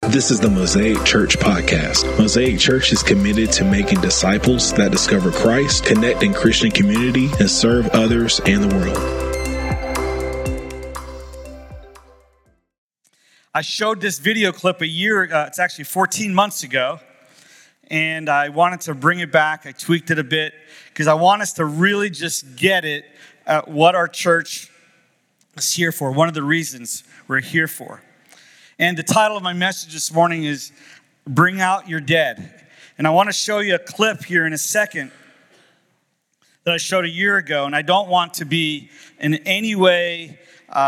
This is the Mosaic Church podcast. Mosaic Church is committed to making disciples that discover Christ, connect in Christian community, and serve others and the world. I showed this video clip it's actually 14 months ago, and I wanted to bring it back. I tweaked it a bit because I want us to really just get it at what our church is here for, one of the reasons we're here for. And the title of my message this morning is Bring Out Your Dead. And I want to show you a clip here in a second that I showed a year ago, and I don't want to be in any way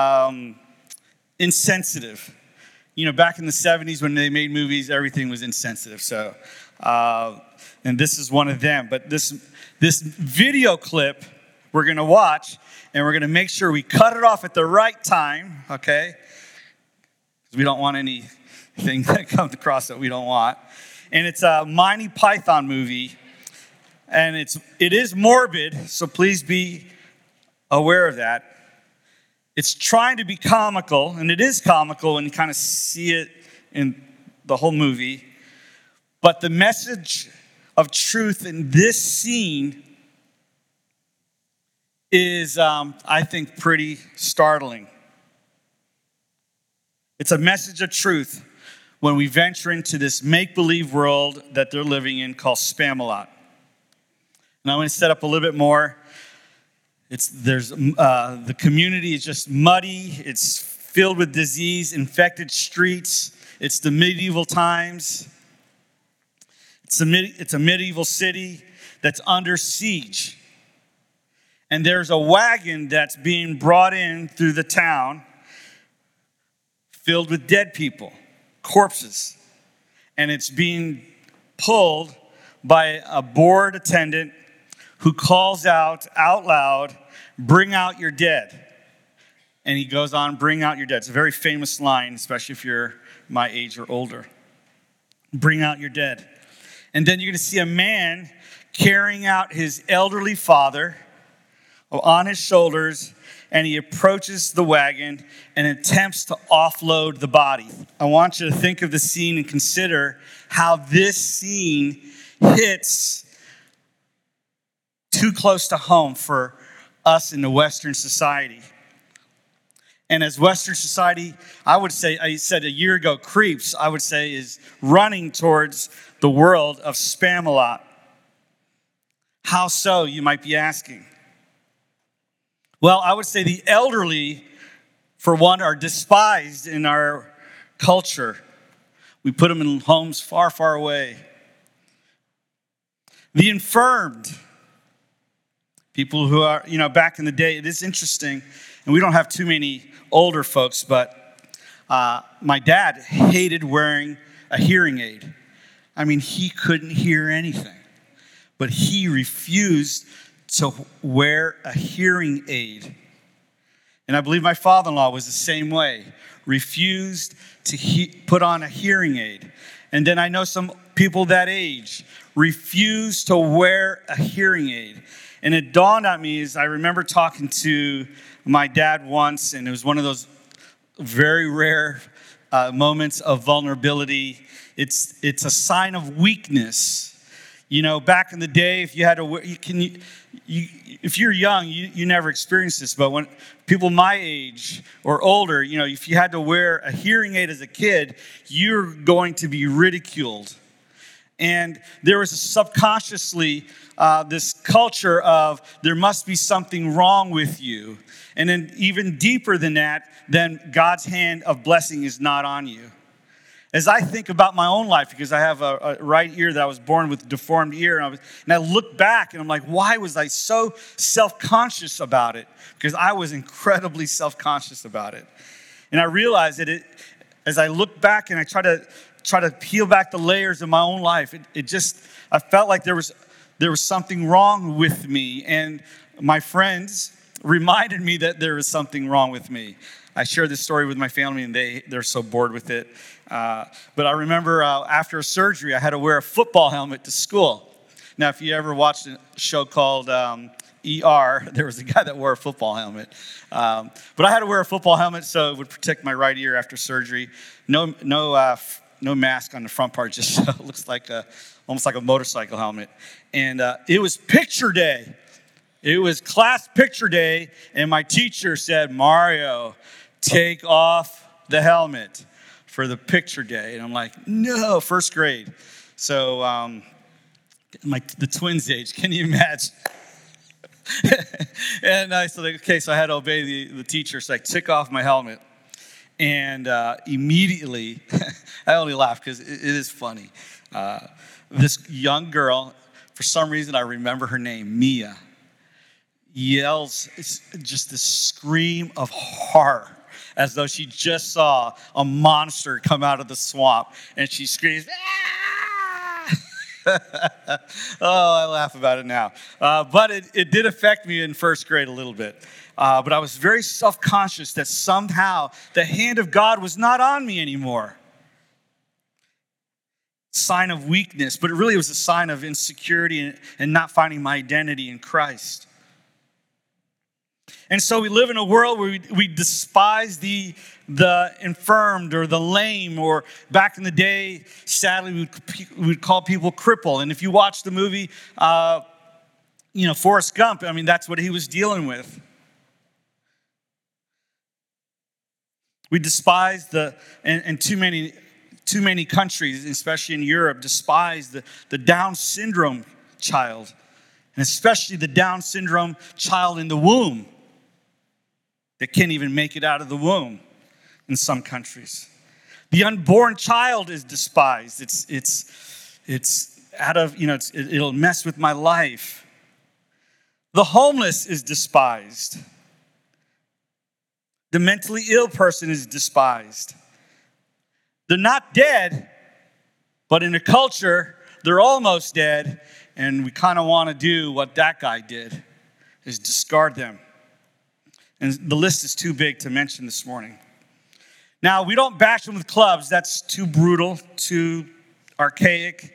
insensitive. You know, back in the 70s when they made movies, everything was insensitive. So, and this is one of them. But this video clip we're going to watch, and we're going to make sure we cut it off at the right time, okay? Because we don't want anything that comes across that we don't want. And it's a Monty Python movie, and it is morbid, so please be aware of that. It's trying to be comical, and it is comical when you kind of see it in the whole movie. But the message of truth in this scene is, I think, pretty startling. It's a message of truth when we venture into this make-believe world that they're living in called Spamalot. And I want to set up a little bit more. The community is just muddy. It's filled with disease, infected streets. It's the medieval times. It's a medieval city that's under siege. And there's a wagon that's being brought in through the town filled with dead people, corpses. And it's being pulled by a bored attendant who calls out loud, "Bring out your dead." And he goes on, "Bring out your dead." It's a very famous line, especially if you're my age or older. Bring out your dead. And then you're going to see a man carrying out his elderly father on his shoulders, and he approaches the wagon and attempts to offload the body. I want you to think of the scene and consider how this scene hits too close to home for us in the Western society. And as Western society, I said a year ago, creeps, I would say, is running towards the world of Spamalot. How so, you might be asking? Well, I would say the elderly, for one, are despised in our culture. We put them in homes far, far away. The infirmed, people who are, back in the day, it is interesting, and we don't have too many older folks, but my dad hated wearing a hearing aid. I mean, he couldn't hear anything, but he refused to wear a hearing aid. And I believe my father-in-law was the same way, refused to put on a hearing aid. And then I know some people that age refuse to wear a hearing aid. And it dawned on me as I remember talking to my dad once, and it was one of those very rare moments of vulnerability. It's a sign of weakness. Back in the day, if you had to, if you're young, you never experienced this. But when people my age or older, if you had to wear a hearing aid as a kid, you're going to be ridiculed. And there was subconsciously this culture of there must be something wrong with you. And then even deeper than that, then God's hand of blessing is not on you. As I think about my own life, because I have a right ear that I was born with a deformed ear, and I look back and I'm like, why was I so self-conscious about it? Because I was incredibly self-conscious about it. And I realized that as I look back and I try to peel back the layers of my own life, I felt like there was something wrong with me, and my friends reminded me that there was something wrong with me. I shared this story with my family, and they're so bored with it. But I remember after a surgery, I had to wear a football helmet to school. Now, if you ever watched a show called ER, there was a guy that wore a football helmet. But I had to wear a football helmet so it would protect my right ear after surgery. No no mask on the front part, just looks like almost like a motorcycle helmet. And it was picture day. It was class picture day, and my teacher said, "Mario, take off the helmet for the picture day." And I'm like, no, first grade. So the twins' age, can you imagine? And I said, okay, so I had to obey the teacher. So I took off my helmet. And immediately, I only laugh because it is funny. This young girl, for some reason I remember her name, Mia, yells just this scream of horror as though she just saw a monster come out of the swamp. And she screams, "Ah!" Oh, I laugh about it now. But it did affect me in first grade a little bit. But I was very self-conscious that somehow the hand of God was not on me anymore. Sign of weakness, but it really was a sign of insecurity and not finding my identity in Christ. And so we live in a world where we despise the infirmed or the lame, or back in the day, sadly, we would call people cripple. And if you watch the movie, Forrest Gump, I mean, that's what he was dealing with. We despise and too many countries, especially in Europe, despise the Down syndrome child, and especially the Down syndrome child in the womb that can't even make it out of the womb in some countries. The unborn child is despised. It's out of, it'll mess with my life. The homeless is despised. The mentally ill person is despised. They're not dead, but in a culture, they're almost dead, and we kind of want to do what that guy did, is discard them. And the list is too big to mention this morning. Now, we don't bash them with clubs. That's too brutal, too archaic,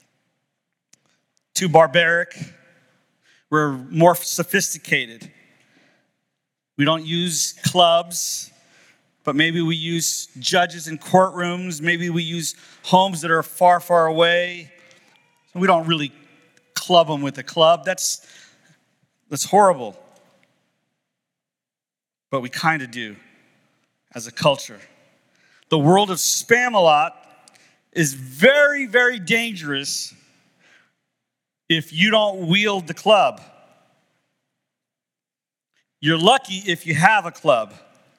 too barbaric. We're more sophisticated. We don't use clubs, but maybe we use judges in courtrooms. Maybe we use homes that are far, far away. We don't really club them with a club. That's horrible. But we kind of do as a culture. The world of Spamalot is very, very dangerous if you don't wield the club. You're lucky if you have a club.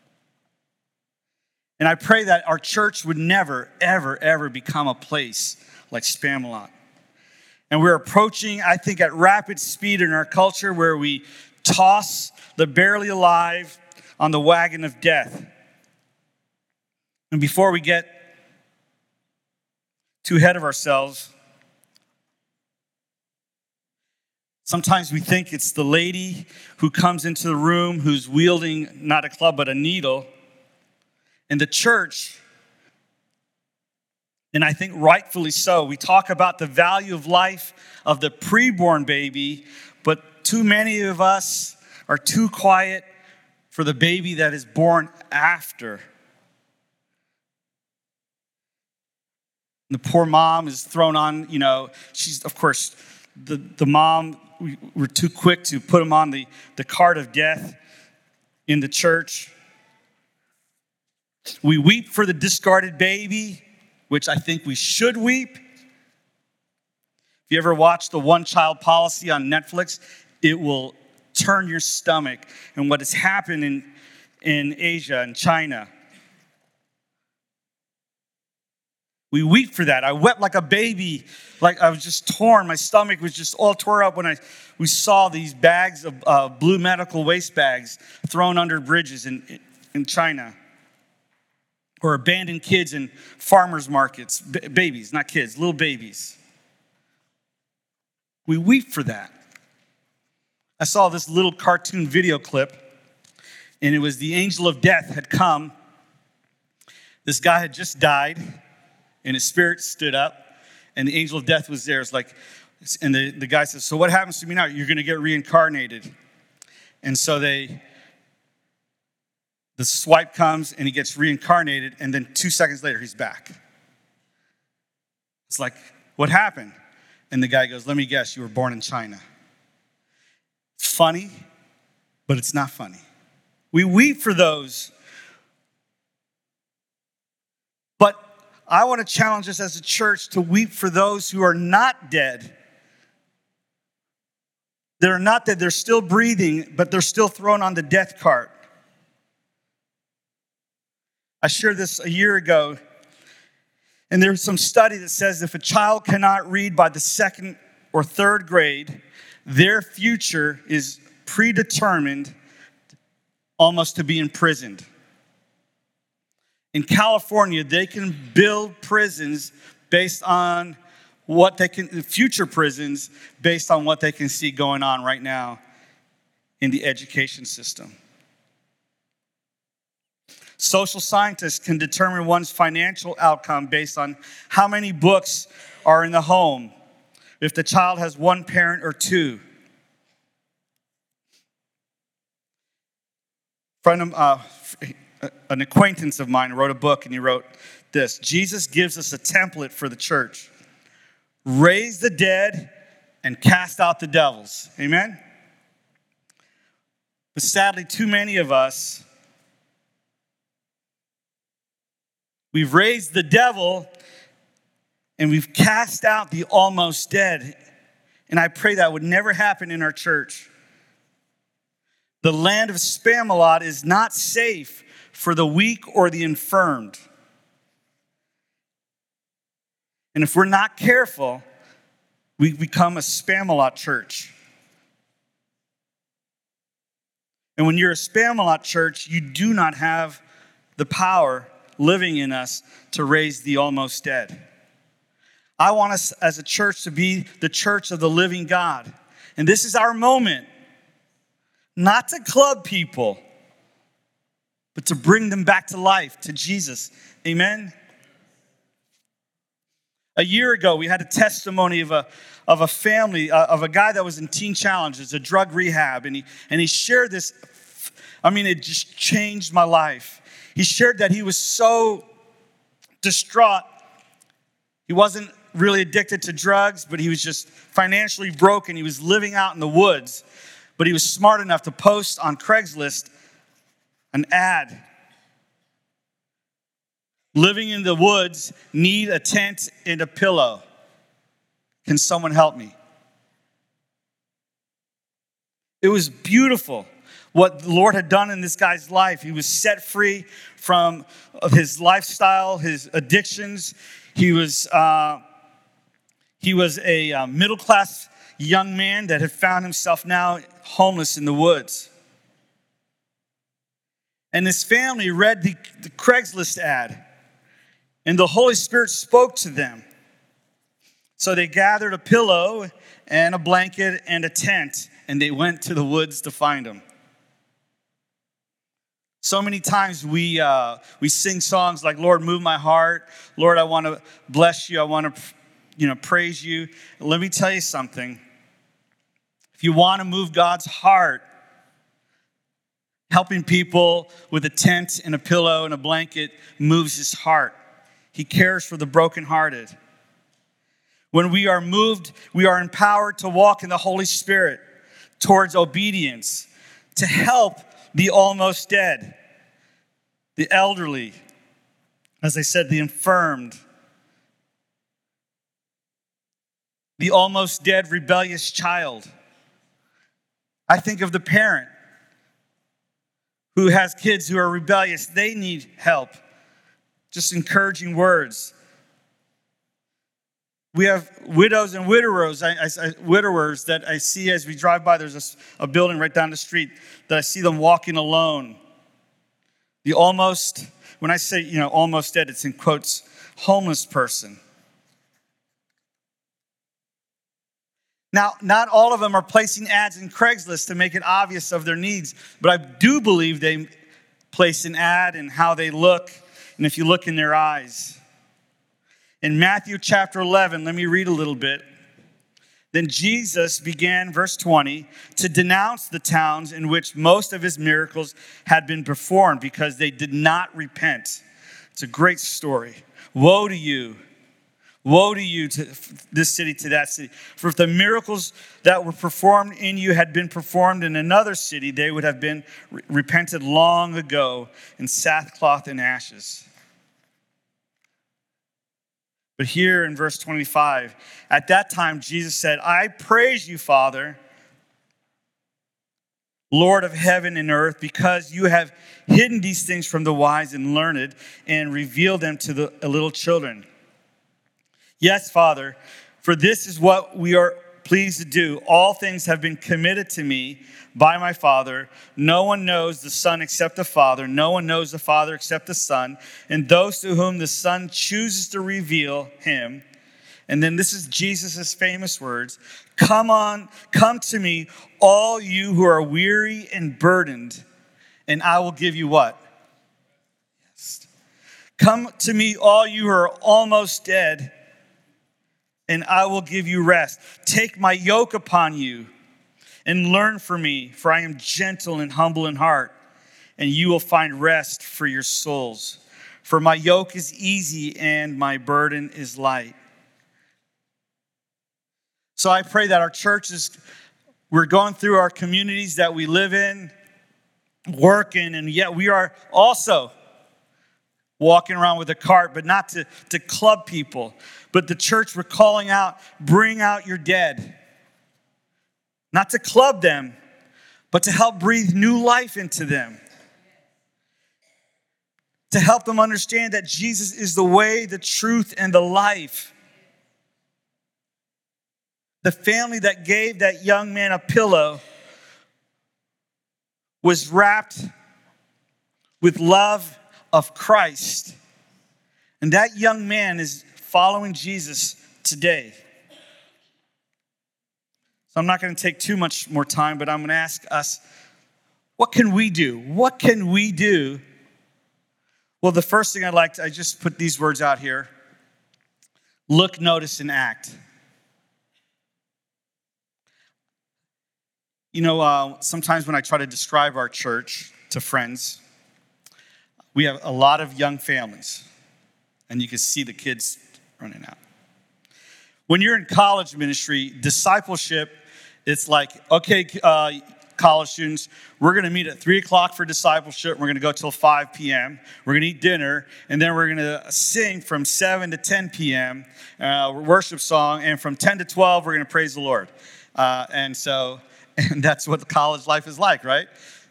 And I pray that our church would never, ever, ever become a place like Spamalot. And we're approaching, I think, at rapid speed in our culture where we toss the barely alive on the wagon of death. And before we get too ahead of ourselves, sometimes we think it's the lady who comes into the room who's wielding not a club but a needle. In the church, and I think rightfully so, we talk about the value of life of the preborn baby, but too many of us are too quiet for the baby that is born after. The poor mom is thrown on, she's, of course, the mom, we're too quick to put them on the cart of death in the church. We weep for the discarded baby, which I think we should weep. If you ever watch the One Child Policy on Netflix, it will turn your stomach. And what has happened in Asia and China. We weep for that. I wept like a baby, like I was just torn. My stomach was just all tore up when we saw these bags of blue medical waste bags thrown under bridges in China. Or abandoned kids in farmers markets, babies, not kids, little babies. We weep for that. I saw this little cartoon video clip, and it was the angel of death had come. This guy had just died, and his spirit stood up, and the angel of death was there. It's like, and the guy says, "So what happens to me now? You're going to get reincarnated." And so the swipe comes, and he gets reincarnated, and then 2 seconds later, he's back. It's like, what happened? And the guy goes, let me guess, you were born in China. It's funny, but it's not funny. We weep for those. But I want to challenge us as a church to weep for those who are not dead. They're not dead, they're still breathing, but they're still thrown on the death cart. I shared this a year ago, and there's some study that says if a child cannot read by the second or third grade, their future is predetermined almost to be imprisoned. In California, they can build prisons based on what they can, future prisons based on what they can see going on right now in the education system. Social scientists can determine one's financial outcome based on how many books are in the home, if the child has one parent or two. An acquaintance of mine wrote a book, and he wrote this: Jesus gives us a template for the church. Raise the dead and cast out the devils. Amen? But sadly, too many of us, we've raised the devil and we've cast out the almost dead. And I pray that would never happen in our church. The land of Spamalot is not safe for the weak or the infirmed. And if we're not careful, we become a Spamalot church. And when you're a Spamalot church, you do not have the power living in us to raise the almost dead. I want us as a church to be the church of the living God. And this is our moment. Not to club people, but to bring them back to life, to Jesus. Amen? A year ago, we had a testimony of a family, of a guy that was in Teen Challenge. It's a drug rehab, and he shared this. I mean, it just changed my life. He shared that he was so distraught. He wasn't really addicted to drugs, but he was just financially broken. He was living out in the woods, but he was smart enough to post on Craigslist an ad. Living in the woods, need a tent and a pillow. Can someone help me? It was beautiful what the Lord had done in this guy's life. He was set free from his lifestyle, his addictions. He was a middle-class young man that had found himself now homeless in the woods. And his family read the Craigslist ad, and the Holy Spirit spoke to them. So they gathered a pillow and a blanket and a tent, and they went to the woods to find him. So many times we sing songs like, Lord, move my heart. Lord, I want to bless you. I want to praise you. Let me tell you something. If you want to move God's heart, helping people with a tent and a pillow and a blanket moves his heart. He cares for the brokenhearted. When we are moved, we are empowered to walk in the Holy Spirit towards obedience, to help the almost dead, the elderly, as I said, the infirmed, the almost dead rebellious child. I think of the parent who has kids who are rebellious. They need help. Just encouraging words. We have widows and widowers that I see as we drive by. There's a building right down the street that I see them walking alone. The almost, when I say, almost dead, it's in quotes, homeless person. Now, not all of them are placing ads in Craigslist to make it obvious of their needs, but I do believe they place an ad in how they look, and if you look in their eyes. In Matthew chapter 11, let me read a little bit. Then Jesus began, verse 20, to denounce the towns in which most of his miracles had been performed because they did not repent. It's a great story. Woe to you! Woe to you, to this city, to that city. For if the miracles that were performed in you had been performed in another city, they would have been repented long ago in sackcloth and ashes. But here in verse 25, at that time Jesus said, I praise you, Father, Lord of heaven and earth, because you have hidden these things from the wise and learned and revealed them to the little children. Yes, Father, for this is what we are pleased to do. All things have been committed to me by my Father. No one knows the Son except the Father. No one knows the Father except the Son, and those to whom the Son chooses to reveal him. And then this is Jesus' famous words. Come to me, all you who are weary and burdened, and I will give you what? Yes. Come to me, all you who are almost dead, and I will give you rest. Take my yoke upon you and learn from me, for I am gentle and humble in heart, and you will find rest for your souls. For my yoke is easy and my burden is light. So I pray that our churches, we're going through our communities that we live in, working, and yet we are also walking around with a cart, but not to club people. But the church, we're calling out, bring out your dead. Not to club them, but to help breathe new life into them. To help them understand that Jesus is the way, the truth, and the life. The family that gave that young man a pillow was wrapped with love of Christ. And that young man is following Jesus today. So I'm not going to take too much more time, but I'm going to ask us, what can we do? What can we do? Well, the first thing I just put these words out here. Look, notice, and act. You know, sometimes when I try to describe our church to friends, we have a lot of young families, and you can see the kids running out. When you're in college ministry, discipleship, it's like, okay, college students, we're going to meet at 3 o'clock for discipleship. We're going to go till 5 p.m. We're going to eat dinner, and then we're going to sing from 7 to 10 p.m., worship song, and from 10 to 12, we're going to praise the Lord. And that's what the college life is like, right?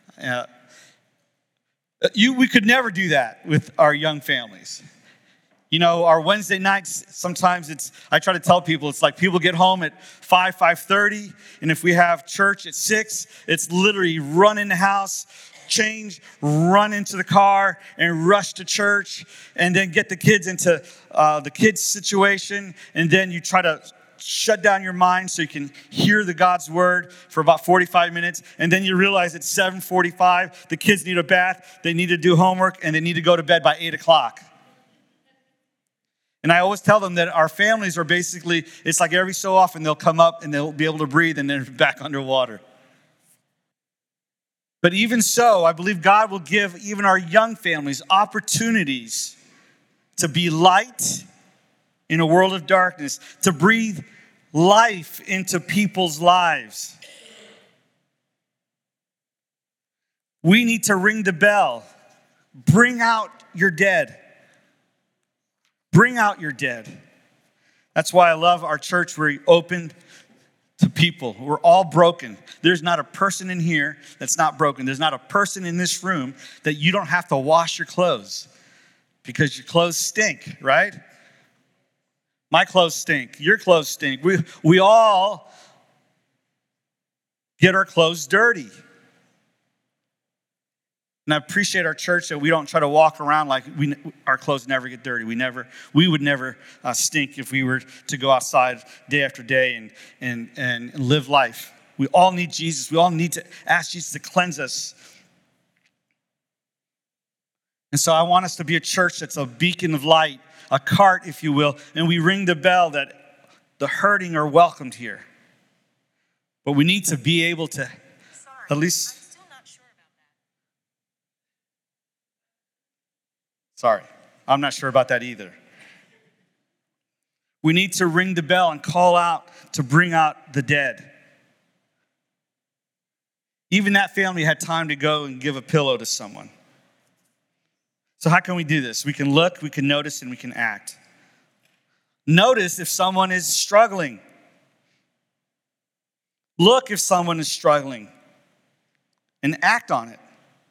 We could never do that with our young families. You know, our Wednesday nights, sometimes I try to tell people, it's like people get home at 5:30, and if we have church at 6, it's literally run in the house, change, run into the car, and rush to church, and then get the kids into the kids' situation, and then you try to shut down your mind so you can hear the God's word for about 45 minutes, and then you realize at 7:45, the kids need a bath, they need to do homework, and they need to go to bed by 8 o'clock. And I always tell them that our families are basically, it's like every so often they'll come up and they'll be able to breathe and then back underwater. But even so, I believe God will give even our young families opportunities to be light in a world of darkness, to breathe life into people's lives. We need to ring the bell. Bring out your dead. Bring out your dead. That's why I love our church. We're open to people. We're all broken. There's not a person in here that's not broken. There's not a person in this room that you don't have to wash your clothes because your clothes stink, right? My clothes stink. Your clothes stink. We all get our clothes dirty. And I appreciate our church that we don't try to walk around like our clothes never get dirty. We would never stink if we were to go outside day after day and live life. We all need Jesus. We all need to ask Jesus to cleanse us. And so I want us to be a church that's a beacon of light, a cart, if you will, and we ring the bell that the hurting are welcomed here. But we need to be able to at least... Sorry, I'm not sure about that either. We need to ring the bell and call out to bring out the dead. Even that family had time to go and give a pillow to someone. So how can we do this? We can look, we can notice, and we can act. Notice if someone is struggling. Look if someone is struggling and act on it.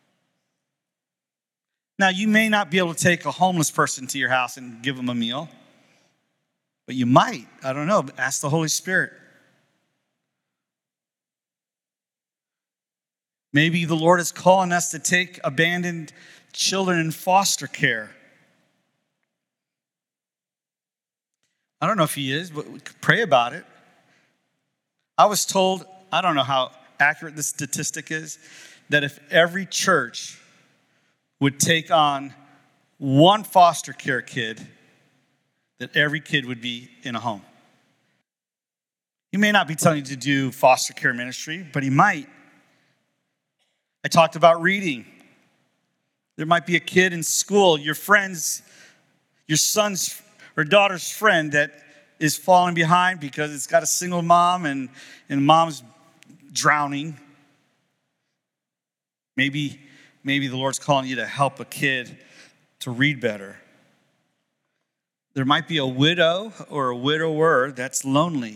Now, you may not be able to take a homeless person to your house and give them a meal, but you might. I don't know. Ask the Holy Spirit. Maybe the Lord is calling us to take abandoned children in foster care. I don't know if he is, but we could pray about it. I was told, I don't know how accurate this statistic is, that if every church would take on one foster care kid, that every kid would be in a home. He may not be telling you to do foster care ministry, but he might. I talked about reading. There might be a kid in school, your son's or daughter's friend that is falling behind because it's got a single mom and mom's drowning. Maybe the Lord's calling you to help a kid to read better. There might be a widow or a widower that's lonely.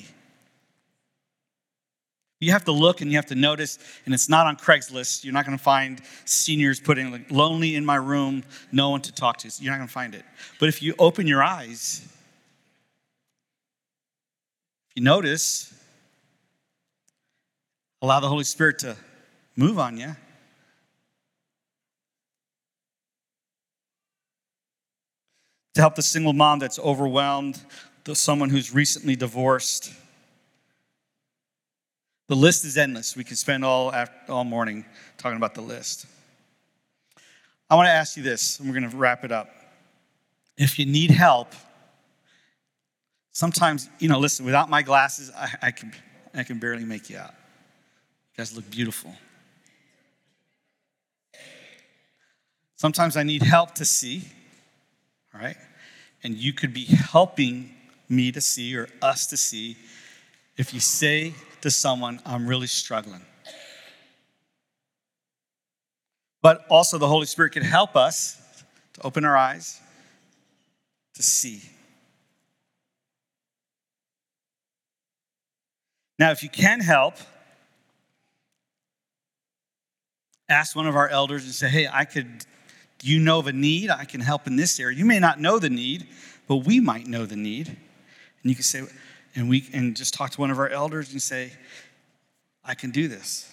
You have to look and you have to notice, and it's not on Craigslist. You're not going to find seniors putting like lonely in my room, no one to talk to. So you're not going to find it. But if you open your eyes, if you notice, allow the Holy Spirit to move on you. To help the single mom that's overwhelmed, someone who's recently divorced. The list is endless. We could spend all morning talking about the list. I want to ask you this, and we're going to wrap it up. If you need help, sometimes, listen, without my glasses, I can barely make you out. You guys look beautiful. Sometimes I need help to see, all right? And you could be helping me to see or us to see if you say to someone, I'm really struggling. But also the Holy Spirit can help us to open our eyes to see. Now, if you can help, ask one of our elders and say, hey, do you know of a need? I can help in this area. You may not know the need, but we might know the need. And you can say, and just talk to one of our elders and say, I can do this.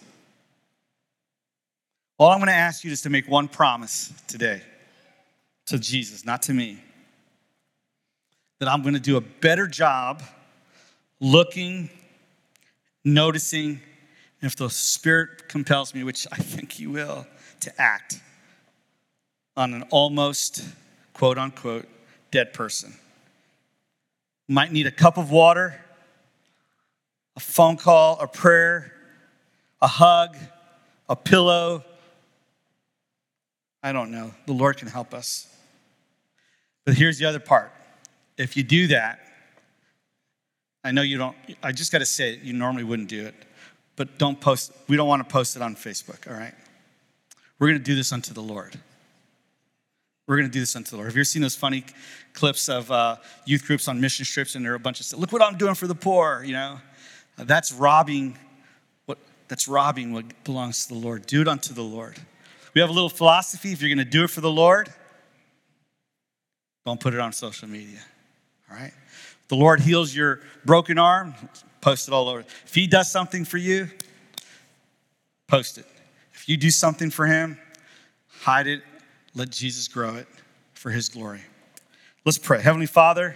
All I'm going to ask you is to make one promise today to Jesus, not to me, that I'm going to do a better job looking, noticing, and if the Spirit compels me, which I think he will, to act on an almost, quote unquote, dead person. Might need a cup of water, a phone call, a prayer, a hug, a pillow. I don't know. The Lord can help us. But here's the other part. If you do that, I know you don't, I just got to say it, you normally wouldn't do it, but don't post, we don't want to post it on Facebook, all right? We're going to do this unto the Lord. We're going to do this unto the Lord. Have you ever seen those funny clips of youth groups on mission trips and there are a bunch of stuff? Look what I'm doing for the poor, That's robbing what belongs to the Lord. Do it unto the Lord. We have a little philosophy. If you're going to do it for the Lord, don't put it on social media, all right? If the Lord heals your broken arm, post it all over. If he does something for you, post it. If you do something for him, hide it. Let Jesus grow it for his glory. Let's pray. Heavenly Father,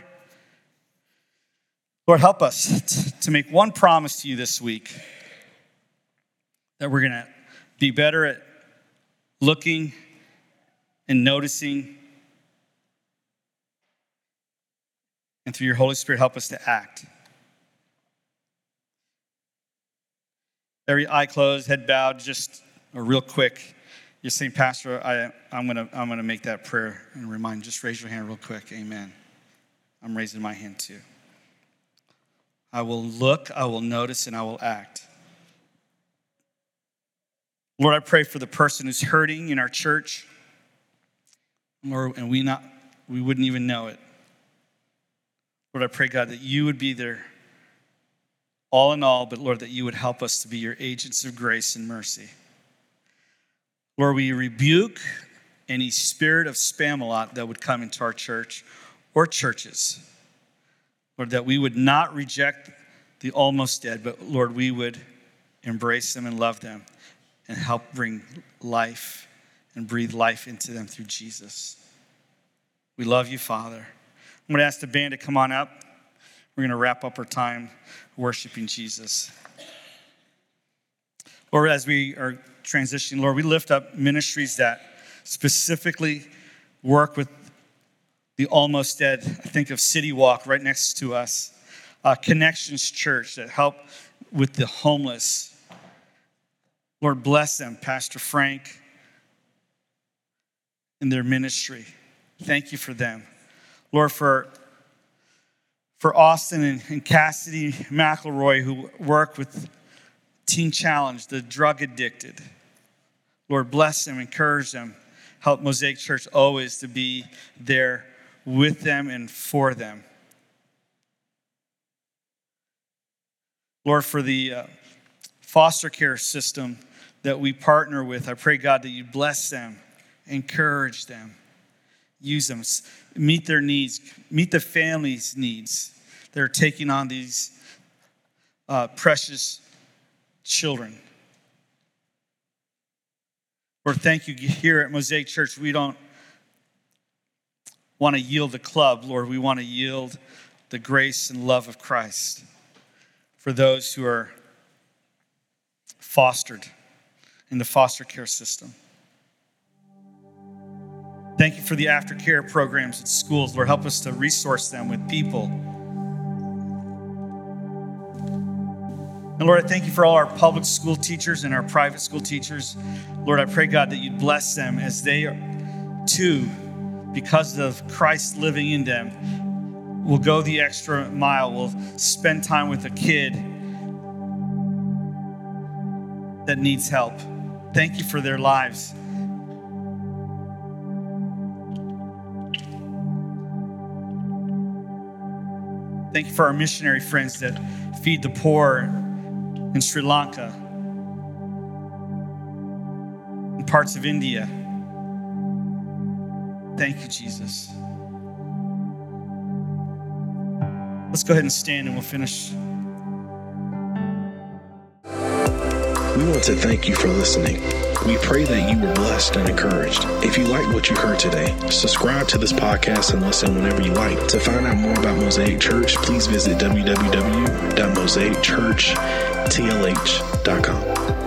Lord, help us to make one promise to you this week that we're going to be better at looking and noticing. And through your Holy Spirit, help us to act. Every eye closed, head bowed, just real quick. You're saying, Pastor, I'm gonna make that prayer and remind. Just raise your hand real quick. Amen. I'm raising my hand too. I will look, I will notice, and I will act. Lord, I pray for the person who's hurting in our church, Lord, and we wouldn't even know it. Lord, I pray, God, that you would be there all in all, but Lord, that you would help us to be your agents of grace and mercy. Lord, we rebuke any spirit of Spamalot that would come into our church or churches. Lord, that we would not reject the almost dead, but Lord, we would embrace them and love them and help bring life and breathe life into them through Jesus. We love you, Father. I'm going to ask the band to come on up. We're going to wrap up our time worshiping Jesus. Lord, as we are transitioning, Lord, we lift up ministries that specifically work with the almost dead. I think of City Walk right next to us, Connections Church that help with the homeless. Lord, bless them, Pastor Frank, in their ministry. Thank you for them. Lord, for Austin and Cassidy McElroy, who work with Teen Challenge, the drug addicted. Lord, bless them, encourage them. Help Mosaic Church always to be there with them and for them. Lord, for the foster care system that we partner with, I pray, God, that you bless them, encourage them, use them, meet their needs, meet the families' needs. They're taking on these precious children. Lord, thank you. Here at Mosaic Church, we don't want to yield the club, Lord. We want to yield the grace and love of Christ for those who are fostered in the foster care system. Thank you for the aftercare programs at schools. Lord, help us to resource them with people. And Lord, I thank you for all our public school teachers and our private school teachers. Lord, I pray, God, that you'd bless them as they too, because of Christ living in them, will go the extra mile, will spend time with a kid that needs help. Thank you for their lives. Thank you for our missionary friends that feed the poor in Sri Lanka, in parts of India. Thank you, Jesus. Let's go ahead and stand and we'll finish. We want to thank you for listening. We pray that you were blessed and encouraged. If you like what you heard today, subscribe to this podcast and listen whenever you like. To find out more about Mosaic Church, please visit www.mosaicchurchtlh.com.